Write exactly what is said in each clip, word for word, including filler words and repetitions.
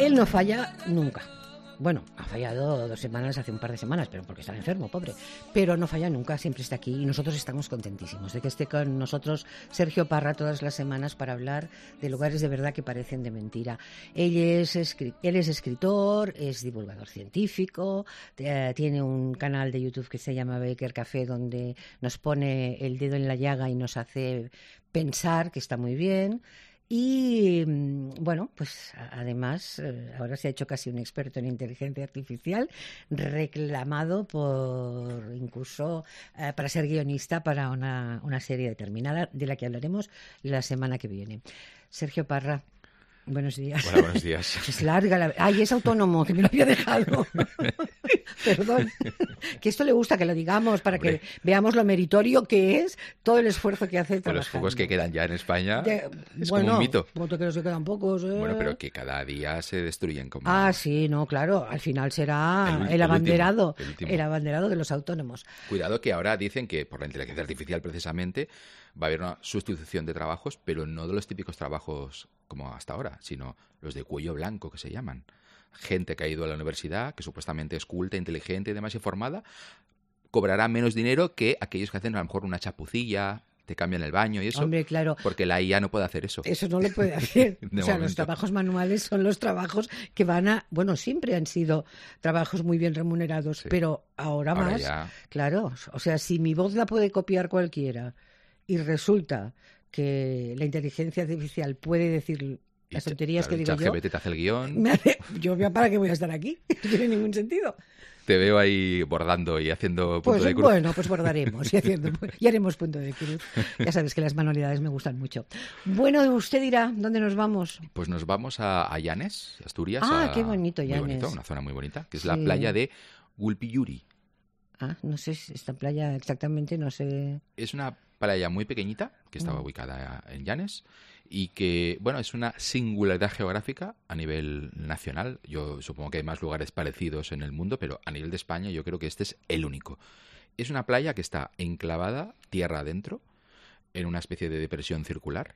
él no falla nunca. Bueno, ha fallado dos semanas, hace un par de semanas, pero porque está enfermo, pobre. Pero no falla nunca, siempre está aquí y nosotros estamos contentísimos de que esté con nosotros Sergio Parra todas las semanas para hablar de lugares de verdad que parecen de mentira. Él es, escri- él es escritor, es divulgador científico, eh, tiene un canal de YouTube que se llama Baker Café donde nos pone el dedo en la llaga y nos hace pensar, que está muy bien. Y bueno, pues además eh, ahora se ha hecho casi un experto en inteligencia artificial, reclamado por incluso eh, para ser guionista para una, una serie determinada de la que hablaremos la semana que viene. Sergio Parra, buenos días. Hola, buenos días. Es larga la... Ay, es autónomo, que me lo había dejado. Perdón. Que esto le gusta que lo digamos para Hombre. que veamos lo meritorio que es todo el esfuerzo que hace trabajando. Los focos que quedan ya en España de... es bueno, como un mito. Bueno, que nos quedan pocos. ¿eh? Bueno, pero que cada día se destruyen como... Ah, sí, no, claro. Al final será el, el abanderado, el, último, el, el abanderado de los autónomos. Cuidado que ahora dicen que por la inteligencia artificial precisamente va a haber una sustitución de trabajos, pero no de los típicos trabajos como hasta ahora, sino los de cuello blanco que se llaman. Gente que ha ido a la universidad, que supuestamente es culta, inteligente y demás informada, cobrará menos dinero que aquellos que hacen a lo mejor una chapucilla, te cambian el baño y eso. Hombre, claro. Porque la I A no puede hacer eso. Eso no lo puede hacer. O sea, momento. Los trabajos manuales son los trabajos que van a... Bueno, siempre han sido trabajos muy bien remunerados, sí. pero ahora, ahora más... Ya... Claro, o sea, si mi voz la puede copiar cualquiera y resulta que la inteligencia artificial puede decir... Las tonterías claro, que digo yo. G P T te hace el guión. Me hace, yo, ¿para qué voy a estar aquí? No tiene ningún sentido. Te veo ahí bordando y haciendo punto pues, de cruz. Bueno, pues bordaremos y, haciendo, y haremos punto de cruz. Ya sabes que las manualidades me gustan mucho. Bueno, usted dirá, ¿dónde nos vamos? Pues nos vamos a, a Llanes, Asturias. Ah, a, qué bonito, Llanes. Muy bonito, una zona muy bonita, que es sí. la playa de Gulpiyuri. Ah, no sé, esta playa exactamente, no sé. Es una playa muy pequeñita, que estaba mm. ubicada en Llanes, y que, bueno, es una singularidad geográfica a nivel nacional. Yo supongo que hay más lugares parecidos en el mundo, pero a nivel de España yo creo que este es el único. Es una playa que está enclavada tierra adentro, en una especie de depresión circular,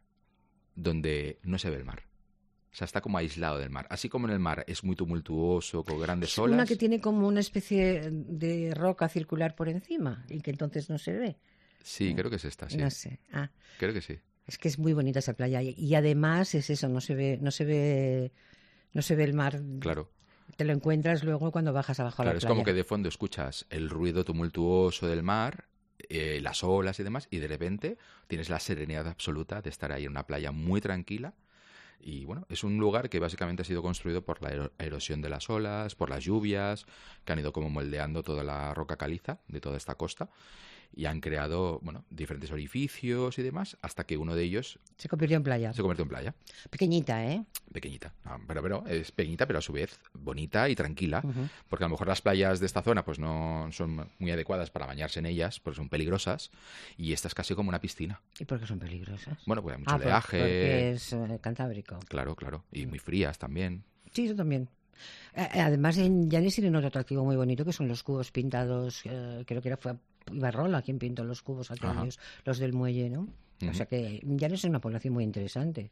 donde no se ve el mar. O sea, está como aislado del mar. Así como en el mar es muy tumultuoso, con grandes es olas. Una que tiene como una especie de roca circular por encima y que entonces no se ve. Sí, creo que es esta, sí. No sé. Ah. Creo que sí. Es que es muy bonita esa playa y además es eso, no se ve, no se ve, no se ve el mar. Claro. Te lo encuentras luego cuando bajas abajo claro, a la playa. Es como que de fondo escuchas el ruido tumultuoso del mar, eh, las olas y demás, y de repente tienes la serenidad absoluta de estar ahí en una playa muy tranquila. Y bueno, es un lugar que básicamente ha sido construido por la erosión de las olas, por las lluvias, que han ido como moldeando toda la roca caliza de toda esta costa. Y han creado, bueno, diferentes orificios y demás, hasta que uno de ellos... Se convirtió en playa. Se convirtió en playa. Pequeñita, ¿eh? Pequeñita. No, pero, pero es pequeñita, pero a su vez bonita y tranquila. Uh-huh. Porque a lo mejor las playas de esta zona pues no son muy adecuadas para bañarse en ellas, porque son peligrosas. Y esta es casi como una piscina. ¿Y por qué son peligrosas? Bueno, pues hay mucho ah, oleaje. Porque es eh, Cantábrico. Claro, claro. Y muy frías también. Sí, eso también. Además, en Llanes tienen otro atractivo muy bonito, que son los cubos pintados. Eh, creo que era fue Ibarrola quien pintó los cubos aquellos, Ajá. los del muelle, ¿no? Uh-huh. O sea que Llanes es una población muy interesante.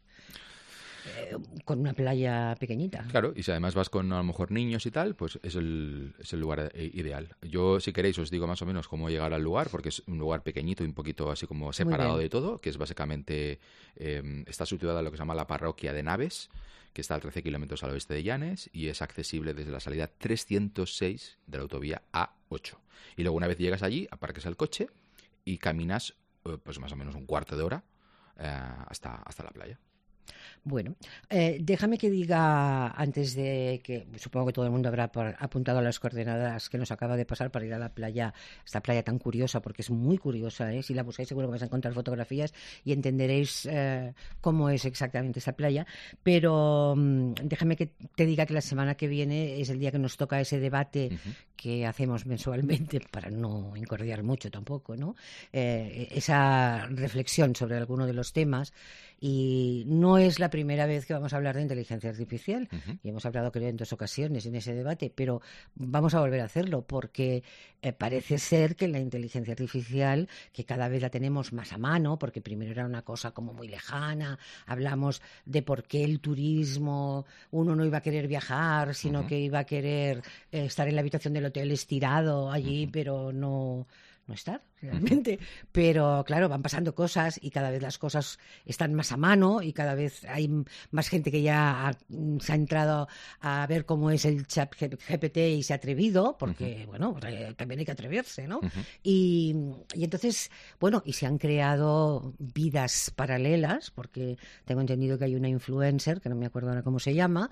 Eh, con una playa pequeñita. Claro, y si además vas con a lo mejor niños y tal, pues es el, es el lugar ideal. Yo, si queréis, os digo más o menos cómo llegar al lugar, porque es un lugar pequeñito y un poquito así como separado de todo, que es básicamente, eh, está situada en lo que se llama la parroquia de Naves, que está a trece kilómetros al oeste de Llanes y es accesible desde la salida trescientos seis de la autovía A ocho. Y luego una vez llegas allí, aparques el coche y caminas eh, pues más o menos un cuarto de hora eh, hasta, hasta la playa. Bueno, eh, déjame que diga, antes de que supongo que todo el mundo habrá por, apuntado a las coordenadas que nos acaba de pasar para ir a la playa, esta playa tan curiosa, porque es muy curiosa, ¿eh? Si la buscáis seguro que vais a encontrar fotografías y entenderéis eh, cómo es exactamente esta playa, pero um, déjame que te diga que la semana que viene es el día que nos toca ese debate uh-huh. que hacemos mensualmente, para no incordiar mucho tampoco, ¿no? Eh, esa reflexión sobre alguno de los temas, y no no es la primera vez que vamos a hablar de inteligencia artificial, Uh-huh. y hemos hablado, creo, en dos ocasiones en ese debate, pero vamos a volver a hacerlo porque eh, parece ser que la inteligencia artificial, que cada vez la tenemos más a mano, porque primero era una cosa como muy lejana, hablamos de por qué el turismo, uno no iba a querer viajar, sino Uh-huh. que iba a querer eh, estar en la habitación del hotel estirado allí, Uh-huh. pero no... no estar realmente, pero claro, van pasando cosas y cada vez las cosas están más a mano y cada vez hay más gente que ya ha, se ha entrado a ver cómo es el chat G P T y se ha atrevido, porque, uh-huh. bueno, también hay que atreverse, ¿no? Uh-huh. Y, y entonces, bueno, y se han creado vidas paralelas, porque tengo entendido que hay una influencer, que no me acuerdo ahora cómo se llama,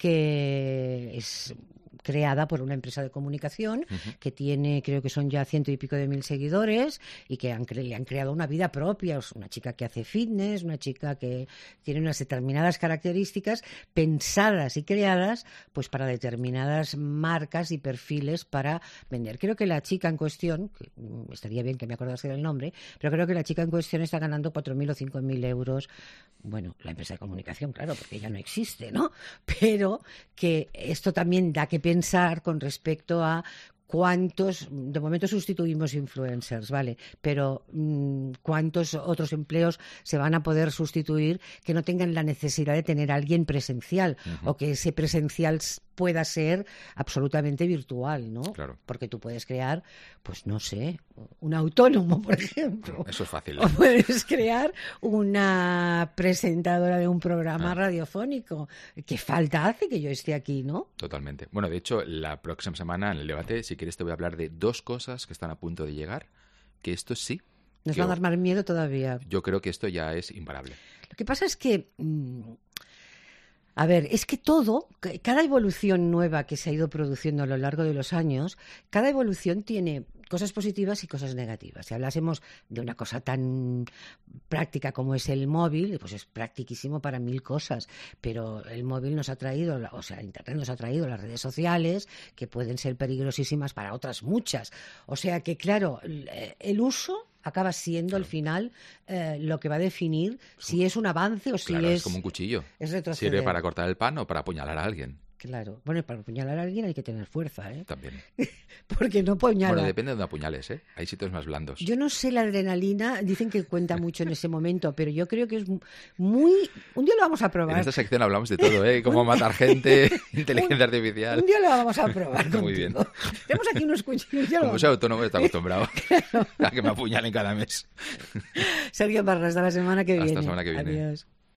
que es creada por una empresa de comunicación uh-huh. que tiene, creo que son ya ciento y pico de mil seguidores y que han, cre- han creado una vida propia, una chica que hace fitness, una chica que tiene unas determinadas características pensadas y creadas pues para determinadas marcas y perfiles para vender. Creo que la chica en cuestión, que estaría bien que me acordase del nombre, pero creo que la chica en cuestión está ganando cuatro mil o cinco mil euros, bueno, la empresa de comunicación, claro, porque ya no existe, ¿no? Pero que esto también da que pensar con respecto a cuántos, de momento sustituimos influencers, ¿vale? Pero mmm, cuántos otros empleos se van a poder sustituir que no tengan la necesidad de tener a alguien presencial uh-huh. o que ese presencial pueda ser absolutamente virtual, ¿no? Claro. Porque tú puedes crear, pues no sé, un autónomo, por ejemplo. Eso es fácil. O puedes crear una presentadora de un programa ah. radiofónico. ¿Qué falta hace que yo esté aquí, no? Totalmente. Bueno, de hecho, la próxima semana en el debate, si quieres, te voy a hablar de dos cosas que están a punto de llegar, que esto sí... Nos va a dar más miedo todavía. Yo creo que esto ya es imparable. Lo que pasa es que... Mmm, A ver, es que todo, cada evolución nueva que se ha ido produciendo a lo largo de los años, cada evolución tiene cosas positivas y cosas negativas. Si hablásemos de una cosa tan práctica como es el móvil, pues es practiquísimo para mil cosas, pero el móvil nos ha traído, o sea, Internet nos ha traído las redes sociales, que pueden ser peligrosísimas para otras muchas. O sea que, claro, el uso acaba siendo claro. al final eh, lo que va a definir si es un avance o si claro, es... es como un cuchillo. Es retroceder. Sirve para cortar el pan o para apuñalar a alguien. Claro. Bueno, para apuñalar a alguien hay que tener fuerza, ¿eh? También. Porque no apuñala. Bueno, depende de donde apuñales, ¿eh? Hay sitios más blandos. Yo no sé, la adrenalina, dicen que cuenta mucho en ese momento, pero yo creo que es muy... Un día lo vamos a probar. En esta sección hablamos de todo, ¿eh? Cómo matar gente, inteligencia un, artificial. Un día lo vamos a probar contigo. Muy bien. Tenemos aquí unos cuchillos. Como soy autónomo, estoy acostumbrado a que me apuñalen cada mes. Sergio Parra, hasta la semana que hasta viene. Hasta la semana que viene. Adiós.